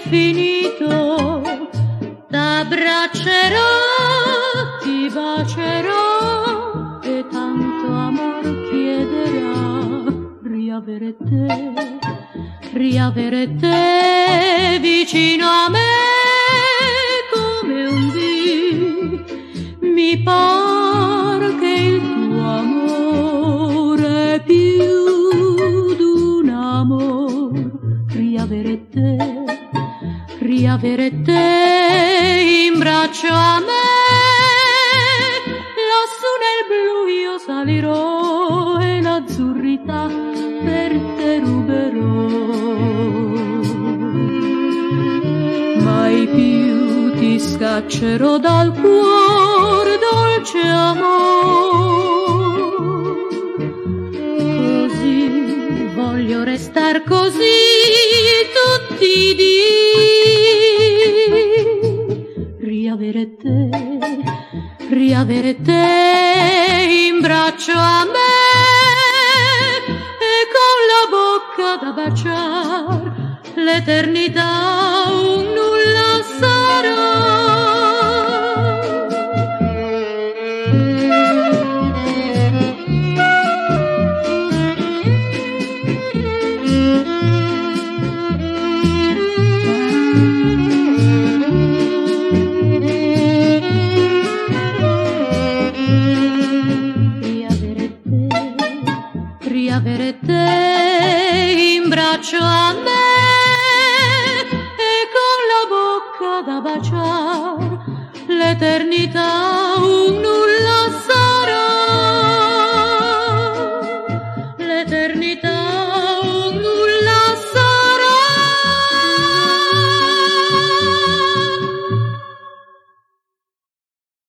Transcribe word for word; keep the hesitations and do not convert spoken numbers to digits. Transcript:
all'infinito, t'abbraccerò, ti bacerò e tanto amor chiederà riavere te, riavere te vicino a me come un dì. Mi par che il tuo amore è più d'un amor, riavere te, riavere te in braccio a me. Lassù nel blu io salirò e l'azzurrità per te ruberò. Mai più ti scaccerò dal cuor, dolce amor. Così voglio restar così tutti i dì. Riavere te, riavere te in braccio a me e con la bocca da baciar l'eternità un nulla sarà. Riavere te in braccio a me e con la bocca da baciar l'eternità